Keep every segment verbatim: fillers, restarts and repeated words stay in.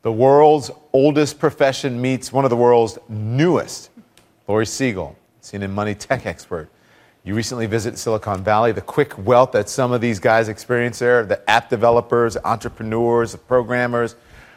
The world's oldest profession meets one of the world's newest. Lori Siegel, C N N Money tech expert. You recently visited Silicon Valley. The quick wealth that some of these guys experience there, the app developers, entrepreneurs, programmers,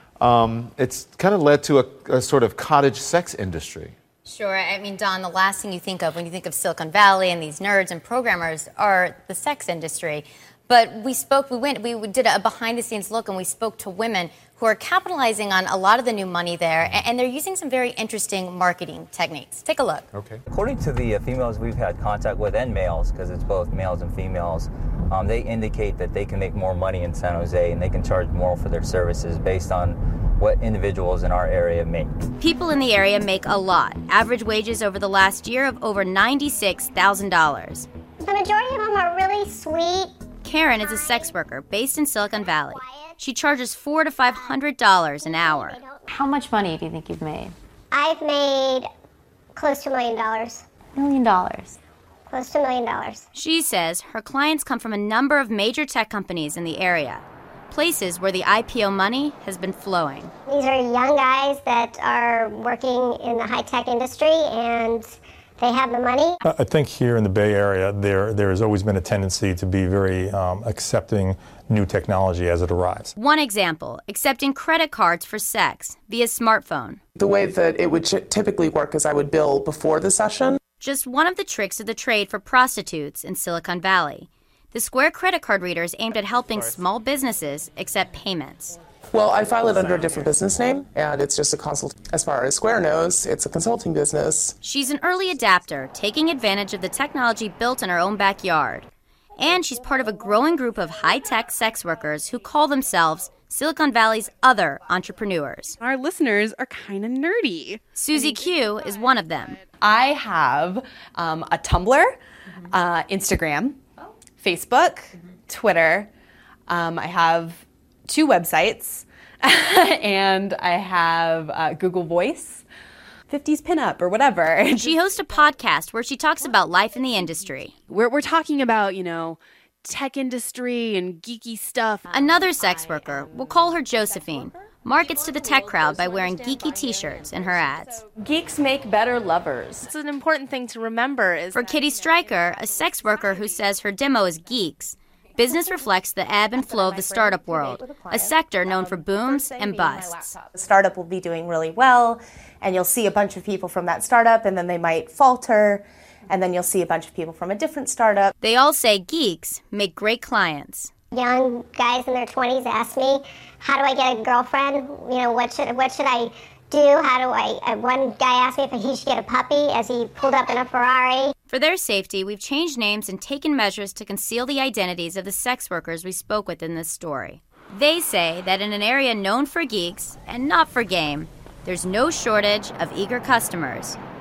um, it's kind of led to a, a sort of cottage sex industry. Sure. I mean, Don, the last thing you think of when you think of Silicon Valley and these nerds and programmers are the sex industry. But we spoke, we went, we did a behind-the-scenes look, and we spoke to women who are capitalizing on a lot of the new money there, and they're using some very interesting marketing techniques. Take a look. Okay. According to the uh, females we've had contact with, and males, because it's both males and females, um, they indicate that they can make more money in San Jose, and they can charge more for their services based on what individuals in our area make. People in the area make a lot. Average wages over the last year of over ninety-six thousand dollars. The majority of them are really sweet. Karen is a sex worker based in Silicon Valley. She charges four to five hundred dollars an hour. How much money do you think you've made? I've made close to a million dollars. Million dollars. Close to a million dollars. She says her clients come from a number of major tech companies in the area, places where the I P O money has been flowing. These are young guys that are working in the high-tech industry, and they have the money. I think here in the Bay Area, there there has always been a tendency to be very um, accepting new technology as it arrives. One example, accepting credit cards for sex via smartphone. The way that it would typically work is I would bill before the session. Just one of the tricks of the trade for prostitutes in Silicon Valley. The Square credit card reader is aimed at helping small businesses accept payments. Well, I file it under a different business name, and it's just a consult. As far as Square knows, it's a consulting business. She's an early adapter, taking advantage of the technology built in her own backyard. And she's part of a growing group of high-tech sex workers who call themselves Silicon Valley's other entrepreneurs. Our listeners are kind of nerdy. Susie Q is one of them. I have um, a Tumblr, uh, Instagram, Facebook, Twitter. Um, I have two websites, and I have uh, Google Voice, fifties Pinup, or whatever. She hosts a podcast where she talks about life in the industry. We're, we're talking about, you know, tech industry and geeky stuff. Another sex worker, we'll call her Josephine, markets to the tech crowd by wearing geeky t-shirts in her ads. Geeks make better lovers. It's an important thing to remember. Is For Kitty Stryker, a sex worker who says her demo is geeks, business reflects the ebb and flow of the startup world, a sector known for booms and busts. The startup will be doing really well, and you'll see a bunch of people from that startup, and then they might falter, and then you'll see a bunch of people from a different startup. They all say geeks make great clients. Young guys in their twenties ask me, how do I get a girlfriend? You know, what should what should I do? How do I... Uh, one guy asked me if he should get a puppy as he pulled up in a Ferrari. For their safety, we've changed names and taken measures to conceal the identities of the sex workers we spoke with in this story. They say that in an area known for geeks and not for game, there's no shortage of eager customers